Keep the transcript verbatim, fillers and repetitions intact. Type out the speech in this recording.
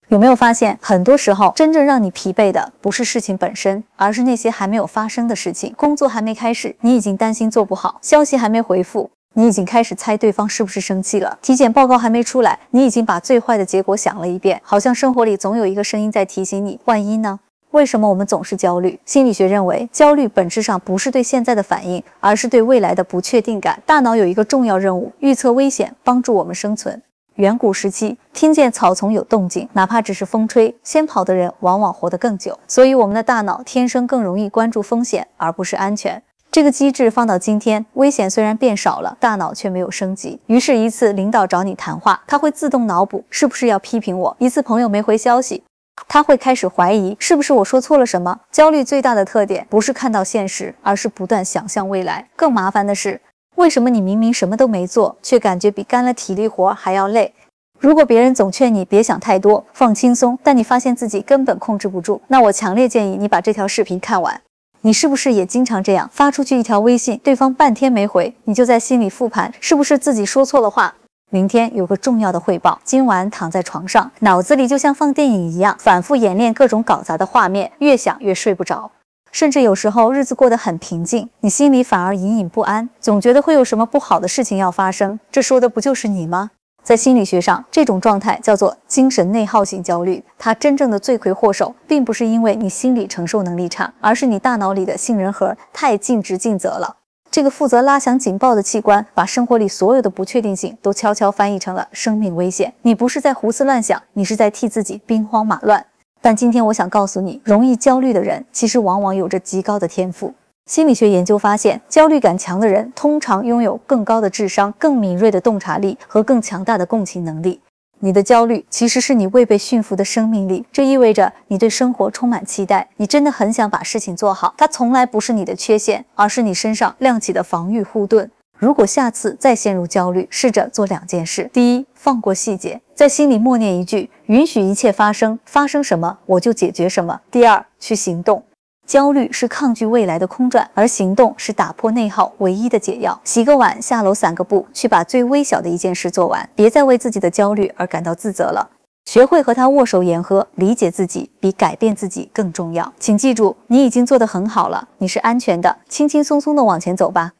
有没有发现，很多时候真正让你疲惫的不是事情本身，而是那些还没有发生的事情。工作还没开始，你已经担心做不好；消息还没回复，你已经开始猜对方是不是生气了；体检报告还没出来，你已经把最坏的结果想了一遍。好像生活里总有一个声音在提醒你，万一呢？为什么我们总是焦虑？心理学认为，焦虑本质上不是对现在的反应，而是对未来的不确定感。大脑有一个重要任务，预测危险，帮助我们生存。远古时期，听见草丛有动静，哪怕只是风吹，先跑的人往往活得更久。所以我们的大脑天生更容易关注风险，而不是安全。这个机制放到今天，危险虽然变少了，大脑却没有升级。于是，一次领导找你谈话，他会自动脑补是不是要批评我；一次朋友没回消息，他会开始怀疑是不是我说错了什么。焦虑最大的特点不是看到现实，而是不断想象未来。更麻烦的是，为什么你明明什么都没做，却感觉比干了体力活还要累？如果别人总劝你别想太多，放轻松，但你发现自己根本控制不住，那我强烈建议你把这条视频看完。你是不是也经常这样，发出去一条微信，对方半天没回，你就在心里复盘，是不是自己说错了话？明天有个重要的汇报，今晚躺在床上，脑子里就像放电影一样，反复演练各种搞砸的画面，越想越睡不着。甚至有时候日子过得很平静，你心里反而隐隐不安，总觉得会有什么不好的事情要发生。这说的不就是你吗？在心理学上，这种状态叫做精神内耗性焦虑。它真正的罪魁祸首，并不是因为你心理承受能力差，而是你大脑里的杏仁核太尽职尽责了。这个负责拉响警报的器官，把生活里所有的不确定性都悄悄翻译成了生命危险。你不是在胡思乱想，你是在替自己兵荒马乱。但今天我想告诉你，容易焦虑的人其实往往有着极高的天赋。心理学研究发现，焦虑感强的人通常拥有更高的智商、更敏锐的洞察力和更强大的共情能力。你的焦虑其实是你未被驯服的生命力，这意味着你对生活充满期待，你真的很想把事情做好。它从来不是你的缺陷，而是你身上亮起的防御护盾。如果下次再陷入焦虑，试着做两件事。第一，放过细节，在心里默念一句，允许一切发生，发生什么我就解决什么。第二，去行动。焦虑是抗拒未来的空转，而行动是打破内耗唯一的解药。洗个碗，下楼散个步，去把最微小的一件事做完，别再为自己的焦虑而感到自责了。学会和他握手言和，理解自己比改变自己更重要。请记住，你已经做得很好了，你是安全的，轻轻松松的往前走吧。